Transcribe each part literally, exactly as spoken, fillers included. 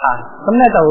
啊，咁咧就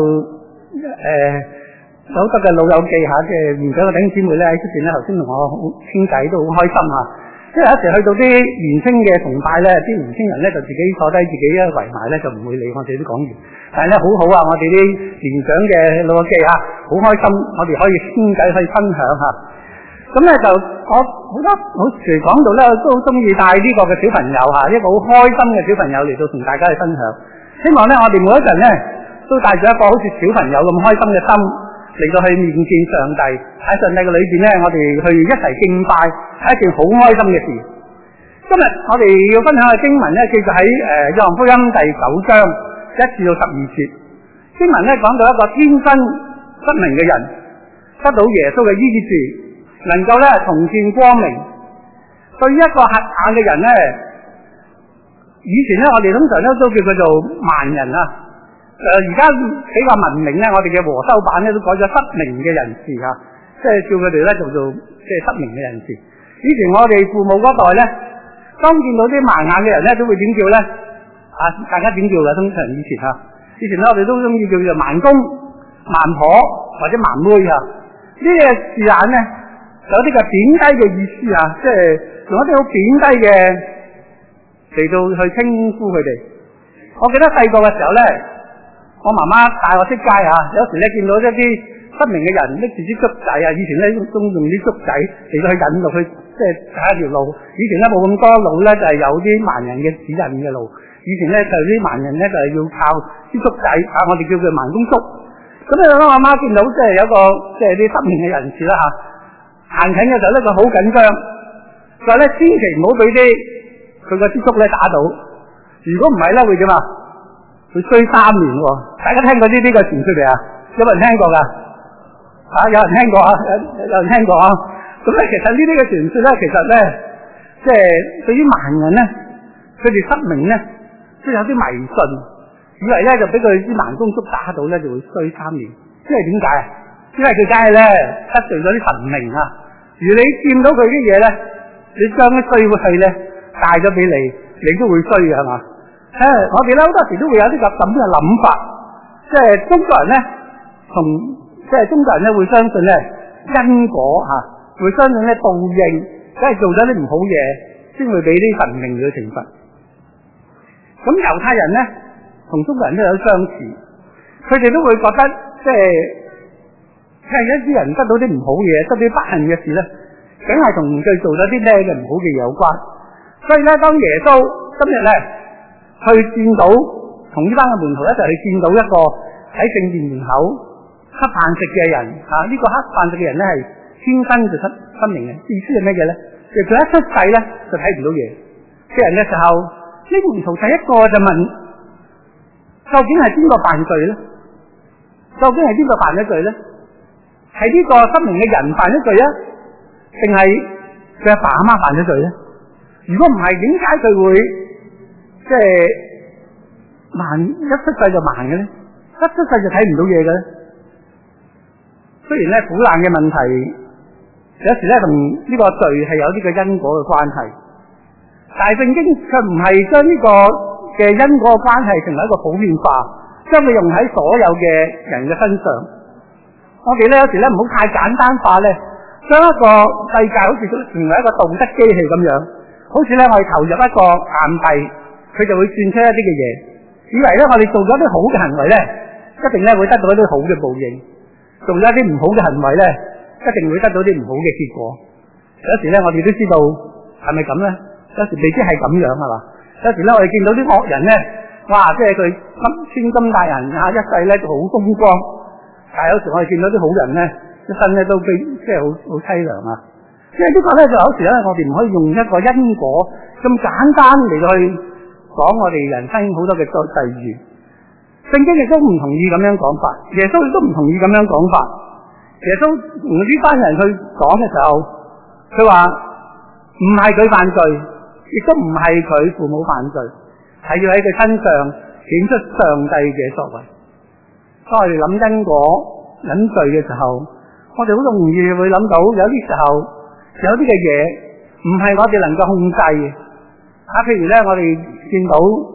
誒有好多嘅老友記下嘅年長嘅弟兄姊妹咧喺出邊咧，頭先同我傾偈都好開心嚇。即係有時去到啲年青嘅崇拜咧，啲年青人咧就自己坐低自己一圍埋咧，就唔會理我哋啲講員。但係咧好好啊，我哋啲年長嘅老友記嚇，好開心，我哋可以傾偈可以分享嚇。咁咧就我好多好時講到咧，都好中意帶呢個嘅小朋友嚇，一個好開心嘅小朋友嚟到同大家去分享。希望咧我哋每一陣咧都帶住一個好似小朋友咁開心嘅心嚟到去面見上帝，喺上帝嘅裏邊咧，我哋去一齊敬拜係一件好開心嘅事。今日我哋要分享嘅經文咧，記載喺誒約翰福音第九章一至到十二節。經文咧講到一個天生失明嘅人得到耶穌嘅醫治，能夠咧重見光明。對於一個瞎眼嘅人咧，以前咧我哋通常咧都叫佢做盲人啊。誒而家比較文明咧，我哋嘅和修版咧都改咗失明嘅人士啊，即係叫佢哋咧做做即係失明嘅人士。以前我哋父母嗰代咧，當見到啲盲眼嘅人咧，都會點叫咧？啊，大家點叫嘅？通常以前啊，以前咧我哋都中意叫做盲公、盲婆或者盲妹啊。呢個字眼咧有啲嘅貶低嘅意思啊，即係用一啲好貶低嘅嚟到去稱呼佢哋。我記得細個嘅時候咧，我媽媽帶我出街啊，有時咧見到一啲失明嘅人拎住啲竹仔啊，以前咧中用啲竹仔嚟到去引路去，即係揀一條路。以前咧冇咁多路咧，就係有啲盲人嘅指引嘅路。以前咧就啲盲人咧就係要靠啲竹仔啊，我哋叫佢盲公竹。咁咧我阿媽見到即係有一個即係啲失明嘅人士啦嚇，行近嘅時候咧佢好緊張，佢話咧千祈唔好俾啲佢個支竹咧打到，如果唔係咧會點啊？會衰三年喎！大家聽過呢啲嘅傳說未啊？有冇人聽過㗎？啊，有人聽過啊，有有人聽過啊。咁咧，其實呢啲嘅傳說咧，其實咧，即係對於盲人咧，佢哋失明咧，都有啲迷信，以為咧就俾佢啲盲公竹打到咧，就會衰三年。因為點解啊？因為佢梗係咧得罪咗啲神明啊！如你見到佢啲嘢咧，你將啲衰氣咧帶咗俾你，你都會衰嘅係嘛？誒，我哋咧好多時都會有啲咁咁嘅諗法，即係中國人咧，同即係中國人咧會相信咧因果嚇，會相信咧報應，梗係做咗啲唔好嘢，先會俾啲神明去懲罰。咁猶太人咧同中國人都有相似，佢哋都會覺得即係聽一啲人得到啲唔好嘢，得啲不幸嘅事咧，梗係同佢做咗啲咩嘅唔好嘅嘢有關。所以咧，當耶穌今日咧，去見到同呢班嘅門徒一齊去見到一個喺聖殿門口黑飯食嘅人啊！呢、這個黑飯食嘅人咧係天生就失失明嘅，意思係咩嘢咧？其實佢一出世咧就睇唔到嘢嘅人嘅時候，呢門徒第一個就問：究竟係邊個犯罪咧？究竟係邊個犯咗罪咧？係呢個失明嘅人犯咗罪啊？定係佢阿爸阿媽犯咗罪咧？如果唔係，點解佢會？即係盲，一出世就盲嘅咧，一出世就睇唔到嘢嘅咧。雖然咧苦難嘅問題，有時咧同呢個罪係有啲嘅因果嘅關係，但係聖經卻唔係將呢個嘅因果嘅關係成為一個普遍化，將佢用喺所有嘅人嘅身上。我哋咧有時咧唔好太簡單化咧，將一個世界好似成為一個道德機器咁樣，好似咧我哋投入一個硬幣。佢就會轉出一啲嘅嘢，以為咧我哋做咗啲好嘅行為咧，一定咧會得到一啲好嘅報應；做咗一啲唔好嘅行為咧，一定會得到啲唔好嘅結果。有時咧我哋都知道係咪咁咧？有時未必係咁樣係嘛？有時咧我哋見到啲惡人咧，哇！即係佢穿金戴銀啊，一世咧就好風光。但係有時我哋見到啲好人咧，一生咧都非即係好好淒涼啊！即係呢個咧就有時咧，我哋唔可以用一個因果咁簡單嚟到去講我哋人生好多嘅際遇。聖經亦都唔同意咁樣講法，耶穌亦都唔同意咁樣講法。耶穌同呢班人去講嘅時候，佢話唔係佢犯罪，亦都唔係佢父母犯罪，係要喺佢身上顯出上帝嘅作為。當我哋諗因果諗罪嘅時候，我哋好容易會諗到有啲時候有啲嘅嘢唔係我哋能夠控制嘅。啊，譬如咧，我哋見到即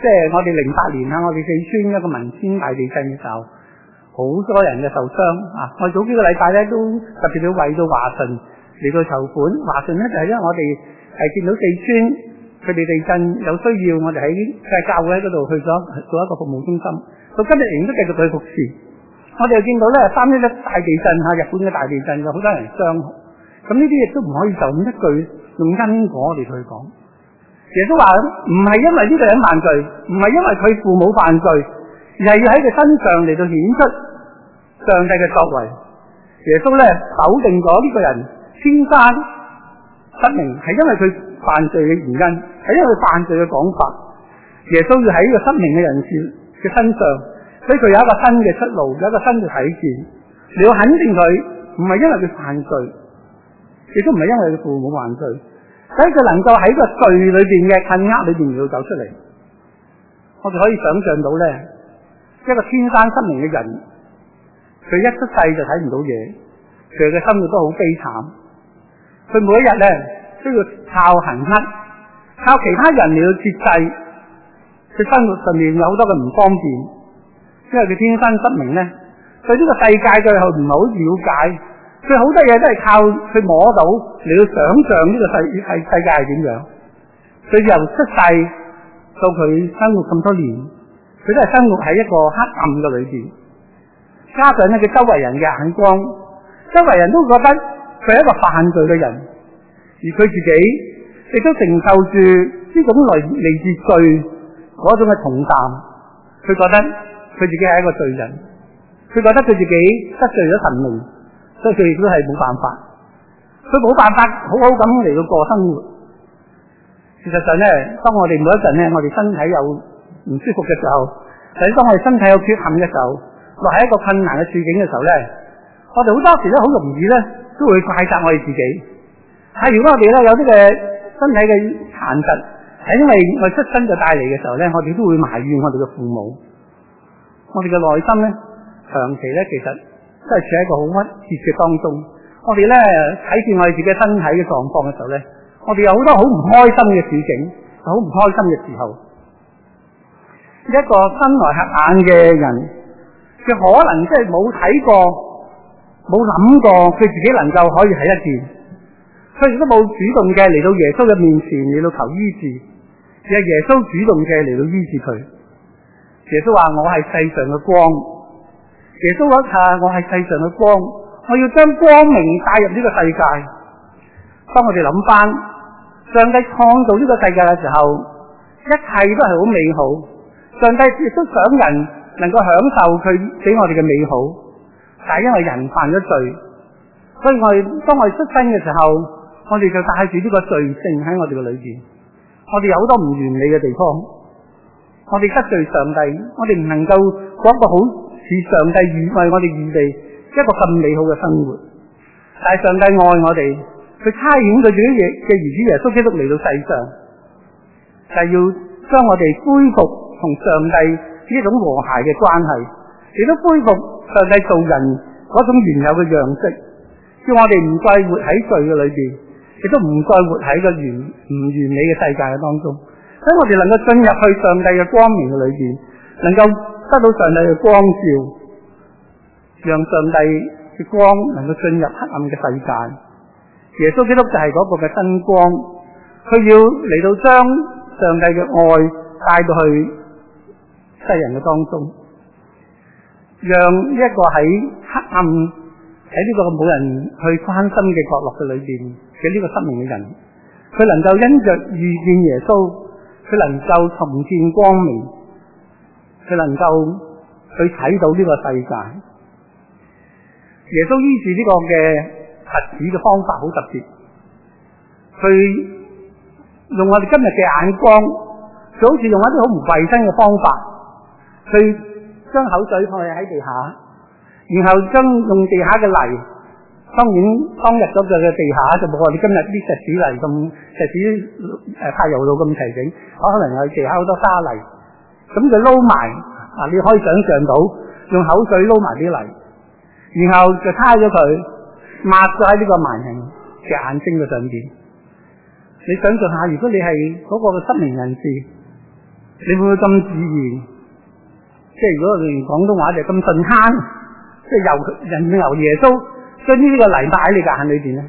即係我哋零八年啊，我哋四川一個汶川大地震嘅時候，好多人嘅受傷啊！我早幾個禮拜咧都特別要為到華順嚟到籌款。華順咧就係因為我哋係見到四川佢哋地震有需要，我哋喺即係教會喺嗰度去咗做一個服務中心。到今日仍然都繼續去服侍。我哋又見到咧三一一大地震嚇，日本嘅大地震有好多人傷。咁呢啲亦都唔可以就咁一句用因果嚟去講。耶穌話唔係因為呢個人犯罪，唔係因為佢父母犯罪，而係要喺佢身上嚟到顯出上帝嘅作為。耶穌咧否定咗呢個人天生失明係因為佢犯罪嘅原因，係因為佢犯罪嘅講法。耶穌要喺呢個失明嘅人士嘅身上，所以佢有一個新嘅出路，有一個新嘅體驗。你要肯定佢，唔係因為佢犯罪，亦都唔係因為佢父母犯罪。所以佢能夠喺個罪裏邊嘅困厄裏邊要走出嚟，我哋可以想象到咧，一個天生失明嘅人，佢一出世就睇唔到嘢，佢嘅生活都好悲慘。佢每一日咧都要靠行乞，靠其他人嚟到節制，佢生活上面有好多嘅唔方便，因為佢天生失明咧，對呢個世界佢係唔係好了解。佢好多嘢都係靠佢摸到嚟到想象呢個世係世界係點樣。佢由出世到佢生活咁多年，佢都係生活喺一個黑暗嘅裏邊。加上咧佢周圍人嘅眼光，周圍人都覺得佢係一個犯罪嘅人，而佢自己亦都承受住呢種嚟嚟自罪嗰種嘅重擔。佢覺得佢自己係一個罪人，佢覺得佢自己得罪咗神明。所以佢亦都係冇辦法，佢冇辦法好好咁嚟到過生活。事實上咧，當我哋每一陣咧，我哋身體有唔舒服嘅時候，或者當我哋身體有缺陷嘅時候，落喺一個困難嘅處境嘅時候咧，我哋好多時咧好容易咧都會怪責我哋自己。係如果我哋咧有啲嘅身體嘅殘疾，係因為我哋出生就帶嚟嘅時候咧，我哋都會埋怨我哋嘅父母。我哋嘅內心咧，長期咧其實都係處喺一個好鬱結嘅當中。我哋咧睇見我哋自己身體嘅狀況嘅時候咧，我哋有好多好唔開心嘅處境，好唔開心嘅時候。一個生來瞎眼嘅人，佢可能即係冇睇過、冇諗過佢自己能夠可以睇得見，佢亦都冇主動嘅嚟到耶穌嘅面前嚟到求醫治，而係耶穌主動嘅嚟到醫治佢。耶穌話：我係世上嘅光。耶穌話：我係世上嘅光，我要將光明帶入呢個世界。當我哋諗翻上帝創造呢個世界嘅時候，一切都係好美好。上帝亦都想人能夠享受佢俾我哋嘅美好，但係因為人犯咗罪，所以我哋當我哋出生嘅時候，我哋就帶住呢個罪性喺我哋嘅裏邊。我哋有好多唔完美嘅地方，我哋得罪上帝，我哋唔能夠過一個好似上帝預為我哋預備一個咁美好嘅生活。但係上帝愛我哋，佢差遣佢自己嘅兒子耶穌基督嚟到世上，就係要將我哋恢復同上帝呢種和諧嘅關係，亦都恢復上帝做人嗰種原有嘅樣式，叫我哋唔再活喺罪嘅裏邊，亦都唔再活喺個完唔完美嘅世界嘅當中。所以我哋能夠進入去上帝嘅光明嘅裏邊，能夠得到上帝嘅光照，讓上帝嘅光能夠進入黑暗嘅世界。耶穌基督就係嗰個嘅真光，佢要嚟到將上帝嘅愛帶到去世人嘅當中，讓一個喺黑暗喺呢個冇人去關心嘅角落嘅裏邊嘅呢個失明嘅人，佢能夠因着遇見耶穌，佢能夠重見光明，佢能夠去睇到呢個世界。耶穌醫治呢個嘅瞎子嘅方法好特別，佢用我哋今日嘅眼光，佢好似用一啲好唔衛生嘅方法，去將口水放喺地下，然後將用地下嘅泥，當然當日嗰個嘅地下就冇我哋今日啲石屎泥咁石屎誒柏油路咁齊整，可能有地下好多沙泥，咁就撈埋啊！你可以想象到用口水撈埋啲泥，然後就叉咗佢，抹咗喺呢個盲人嘅眼睛嘅上邊。你想象下，如果你係嗰個失明人士， 你會唔會咁自然？即係如果我哋用廣東話就咁順攤，即係由人由耶穌將呢個泥擺喺你嘅眼裏邊咧？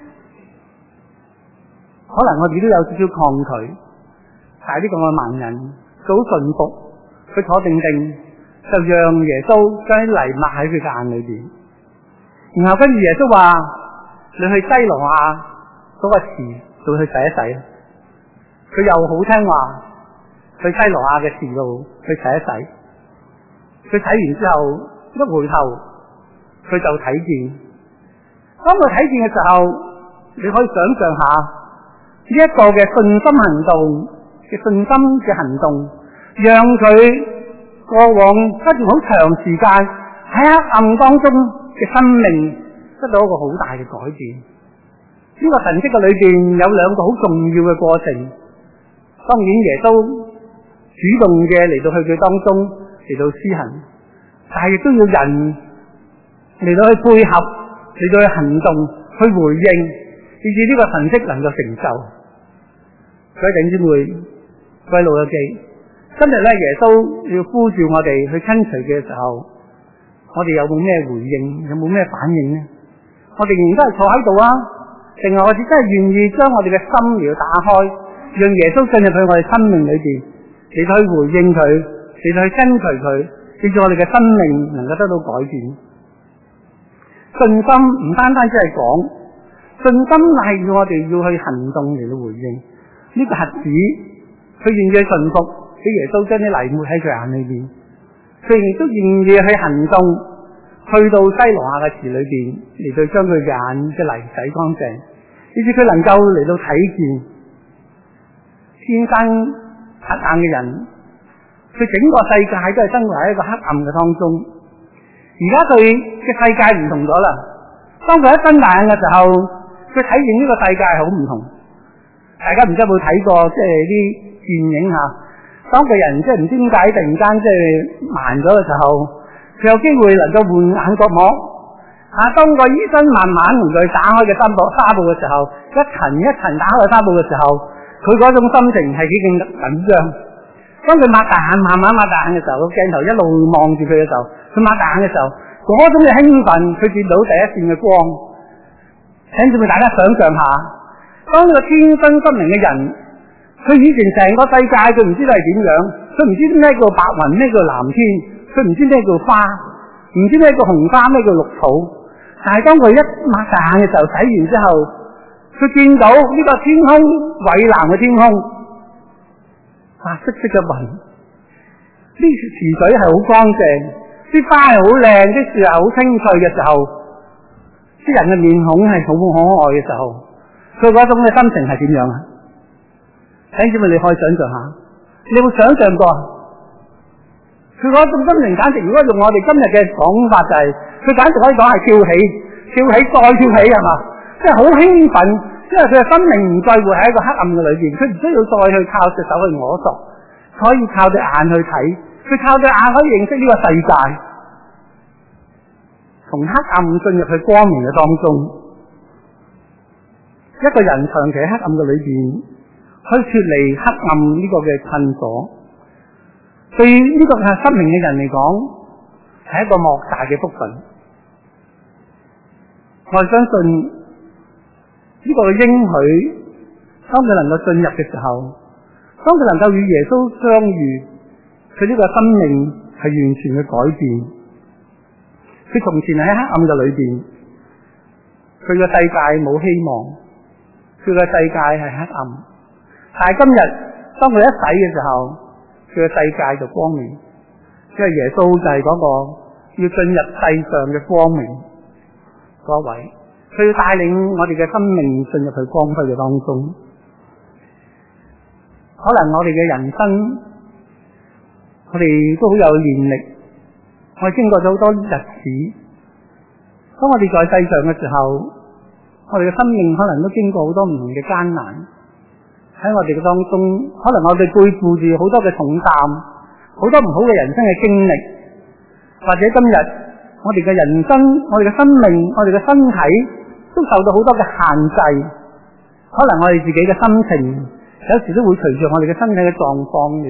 可能我哋都有少少抗拒，但係呢個嘅盲人佢好順服，佢坐定定就讓耶穌將啲泥抹喺佢嘅眼裏邊，然後跟住耶穌話：你去西羅亞嗰個池度去洗一洗。佢又好聽話，去西羅亞嘅池度去洗一洗。佢洗完之後一回頭，佢就睇見。當佢睇見嘅時候，你可以想象下呢一個嘅信心行動嘅信心嘅行動，讓佢過往一段好長時間喺黑暗當中嘅生命得到一個好大嘅改變。呢個神蹟嘅裏邊有兩個好重要嘅過程。當然耶穌主動嘅嚟到去佢當中嚟到施行，但係亦都要人嚟到去配合，嚟到去行動去回應，以至呢個神蹟能夠成就。各位弟兄姊妹，各位老友記，今日咧耶穌要呼召我哋去跟隨嘅時候，我哋有冇咩回應，有冇咩反應呢？我哋仍然都係坐喺度啊，定係我哋真係願意將我哋嘅心嚟打開，讓耶穌進入去我哋生命裏邊，嚟到去回應佢，嚟到去跟隨佢，令到我哋嘅生命能夠得到改變。信心唔單單只係講，信心係要我哋要去行動嚟到回應。呢、這個瞎子佢願意順服，俾耶穌將啲泥抹喺佢眼裏邊，佢亦都願意去行動，去到西羅亞嘅池裏邊，嚟到將佢嘅眼嘅泥洗乾淨，以至佢能夠嚟到睇見。天生黑眼嘅人，佢整個世界都係生活喺一個黑暗嘅當中。而家佢嘅世界唔同咗啦。當佢一睜大眼嘅時候，佢睇見呢個世界係好唔同。大家唔知有冇睇過即係啲電影吓？當個人即係唔知點解突然間即係盲咗嘅時候，佢有機會能夠換眼角膜。啊，當個醫生慢慢同佢打開嘅紗布紗布嘅時候，一層一層打開紗布嘅時候，佢嗰種心情係幾咁緊張。當佢擘大眼，慢慢擘大眼嘅時候，個鏡頭一路望住佢嘅時候，佢擘大眼嘅時候，嗰種嘅興奮，佢見到第一線嘅光。請住俾大家想象下，當呢個天生失明嘅人，佢以前成個世界佢唔知道係點樣，佢唔知咩叫白雲，咩叫藍天，佢唔知咩叫花，唔知咩叫紅花，咩叫綠草。但係當佢一擘大眼嘅時候，睇完之後，佢見到呢個天空，蔚藍嘅天空，白色色嘅雲，呢池水係好乾淨，啲花係好靚，啲樹係好青翠嘅時候，啲人嘅面孔係好可愛嘅時候，佢嗰種嘅心情係點樣啊？弟兄姊妹，你可以想象下，你會想象過佢嗰種心情簡直，如果用我哋今日嘅講法就係、是，佢簡直可以講係跳起，跳起再跳起係嘛？即係好興奮，因為佢嘅生命唔再活喺一個黑暗嘅裏邊，佢唔需要再去靠隻手去摸索，可以靠隻眼去睇，佢靠隻眼可以認識呢個世界，從黑暗進入去光明嘅當中。一個人長期喺黑暗嘅裏邊，可以脫離黑暗呢個嘅困鎖，對呢個係失明嘅人嚟講，係一個莫大嘅福分。我相信呢個嘅應許，當佢能夠進入嘅時候，當佢能夠與耶穌相遇，佢呢個生命係完全嘅改變。佢從前喺黑暗嘅裏邊，佢嘅世界冇希望，佢嘅世界係黑暗。但係今日當佢一洗嘅時候，佢嘅世界就光明，因為耶穌就係嗰個要進入世上嘅光明嗰位。佢要帶領我哋嘅生命進入去光輝嘅當中。可能我哋嘅人生，我哋都好有年歷，我哋經過咗好多日子。當我哋在世上嘅時候，我哋嘅生命可能都經過好多唔同嘅艱難。喺我哋嘅當中，可能我哋背負住好多嘅重擔，好多唔好嘅人生嘅經歷，或者今日我哋嘅人生，我哋嘅生命，我哋嘅身體都受到好多嘅限制。可能我哋自己嘅心情有時都會隨住我哋嘅身體嘅狀況嚟到起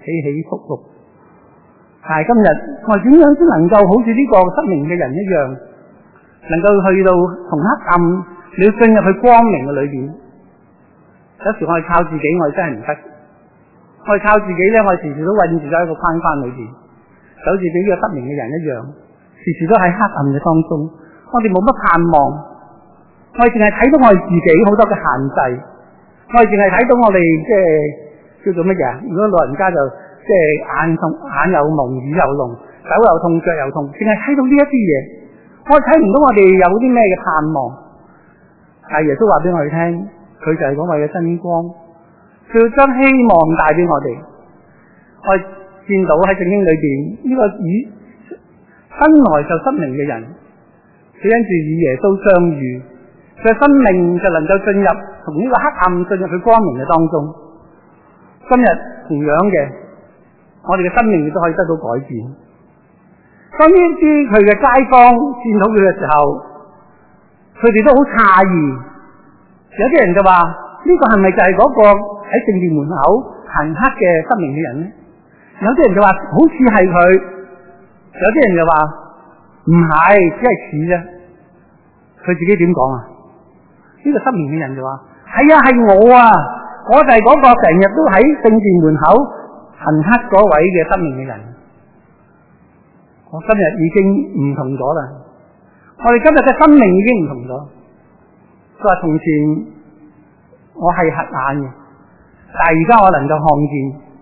起伏伏。但係今日我哋點樣先能夠好似呢個失明嘅人一樣，能夠去到從黑暗你要進入去光明嘅裏邊？有時我哋靠自己，我哋真係唔得。我哋靠自己咧，我哋時時都困住咗喺個框框裏邊，就好似呢個失明嘅人一樣，時時都喺黑暗嘅當中。我哋冇乜盼望，我哋淨係睇到我哋自己好多嘅限制，我哋淨係睇到我哋即係叫做乜嘢？如果老人家就即係眼痛、眼又蒙、耳又聾、手又痛、腳又痛，淨係睇到呢一啲嘢，我哋睇唔到我哋有啲咩嘅盼望。但係耶穌話俾我哋聽，佢就係嗰位嘅真光，佢要將希望帶俾我哋。我哋見到喺聖經裏邊呢個以生來就失明嘅人，佢因住與耶穌相遇，佢嘅生命就能夠進入從呢個黑暗進入去光明嘅當中。今日同樣嘅，我哋嘅生命亦都可以得到改變。當呢啲佢嘅街坊見到佢嘅時候，佢哋都好詫異。有啲人就話：呢個係咪就係嗰個喺聖殿門口行黑嘅失明嘅人呢？有啲人就話好似係佢，有啲人就話唔係，只係似啫。佢自己點講啊？呢個失明嘅人就話：係啊，係我啊，我就係嗰個成日都喺聖殿門口行黑嗰位嘅失明嘅人。我今日已經唔同咗啦，我哋今日嘅生命已經唔同咗。佢話從前我係瞎眼嘅，但係而家我能夠看見。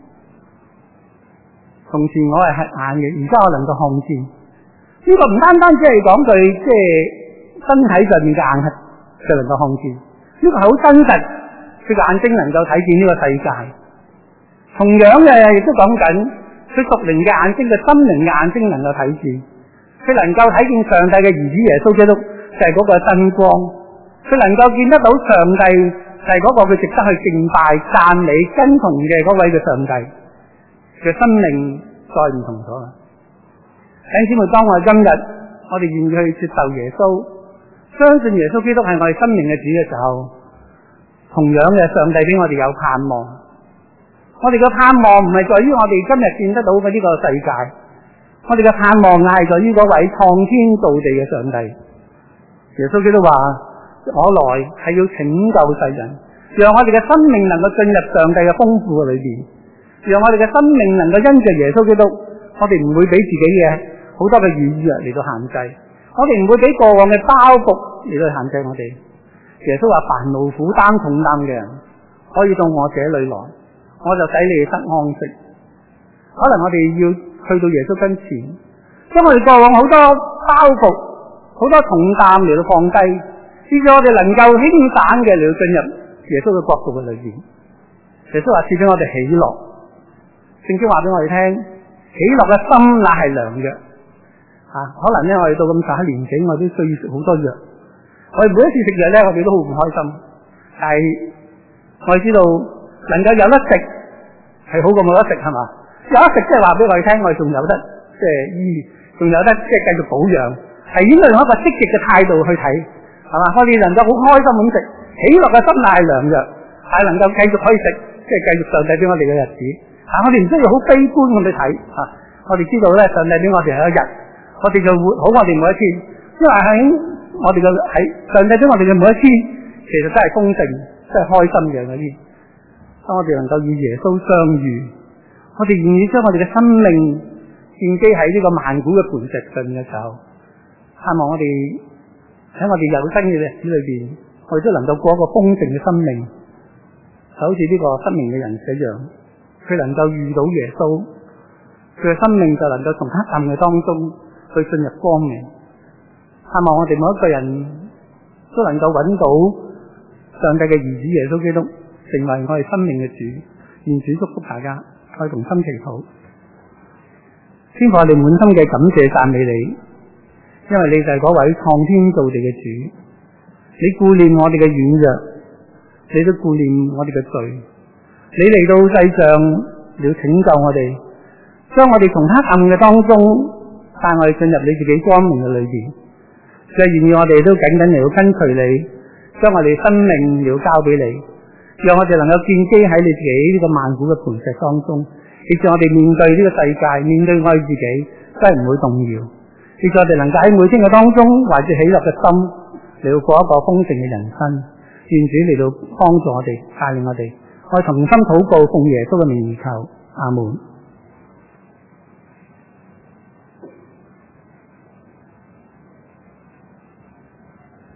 從前我係瞎眼嘅，而家我能夠看見。呢個唔單單只係講句即係身體上面嘅眼黑就能夠看見，呢個係好真實，佢嘅眼睛能夠睇見呢個世界。同樣嘅亦都講緊佢屬靈嘅眼睛，佢心靈嘅眼睛能夠睇見，佢能夠睇見上帝嘅兒子耶穌基督就係嗰個真光，佢能夠見得到上帝就係嗰個佢值得去敬拜、讚美、跟從嘅嗰位嘅上帝。佢生命再唔同咗啦。弟兄姊妹，當我哋今日我哋願意去接受耶穌，相信耶穌基督係我哋生命嘅主嘅時候，同樣嘅上帝俾我哋有盼望。我哋嘅盼望唔係在於我哋今日見得到嘅呢個世界，我哋嘅盼望係在於嗰位創天造地嘅上帝。耶穌基督話：我來係要拯救世人，讓我哋嘅生命能夠進入上帝嘅豐富嘅裏邊，讓我哋嘅生命能夠因着耶穌基督，我哋唔會俾自己嘅好多嘅軟弱嚟到限制，我哋唔會俾過往嘅包袱嚟到限制我哋。耶穌話：凡勞苦擔重擔嘅人，可以到我這裏來，我就使你哋得安息。可能我哋要去到耶穌跟前，將我哋過往好多包袱、好多重擔嚟到放低，使咗我哋能夠輕省嘅嚟到進入耶穌嘅國度嘅裏邊。耶穌話：賜俾我哋喜樂。聖經話俾我哋聽，喜樂嘅心乃係良藥。啊，可能咧我哋到咁大年紀，我哋都需要食好多藥。我哋每一次食藥咧，我哋都好唔開心。但係我哋知道，能夠有得食係好過冇得食，係嘛？有得食即係話俾我哋聽，我哋仲有得即係醫，仲有得即係繼續保養，係應該用一個積極嘅態度去睇，係嘛？我哋能夠好開心咁食，喜樂嘅心乃係良藥，係能夠繼續可以食，即係繼續上帝俾我哋嘅日子。但我哋唔需要好悲觀咁去睇，啊！我哋知道咧，上帝俾我哋係一日，我哋就活好我哋每一天。因為喺我哋嘅喺上帝俾我哋嘅每一天，其實真係豐盛，真係開心嘅嗰啲。當我哋能夠與耶穌相遇，我哋願意將我哋嘅生命建基喺呢個萬古嘅磐石上面嘅時候，盼望我哋喺我哋有生嘅日子裏邊，我哋都能夠過一個豐盛嘅生命，就好似呢個失明嘅人一樣。佢能夠遇到耶穌，佢嘅生命就能夠從黑暗嘅當中去進入光明。盼望我哋每一個人都能夠揾到上帝嘅兒子耶穌基督，成為我哋生命嘅主。願主祝福大家，我哋同心祈禱。天父，我哋滿心嘅感謝讚美你，因為你就係嗰位創天造地嘅主，你顧念我哋嘅軟弱，你都顧念我哋嘅罪。你嚟到世上要拯救我哋，將我哋從黑暗嘅當中帶我哋進入你自己光明嘅裏邊。就係願意我哋都緊緊嚟到跟隨你，將我哋生命要交俾你，讓我哋能夠建基喺你自己呢個萬古嘅磐石當中， 以致我哋面對呢個世界，面對我哋自己，真係唔會動搖。以致我哋能夠喺每天嘅當中，懷住喜樂嘅心嚟到過一個豐盛嘅人生。願主嚟到幫助我哋，帶領我哋。我哋同心禱告，奉耶穌嘅名而求，阿門。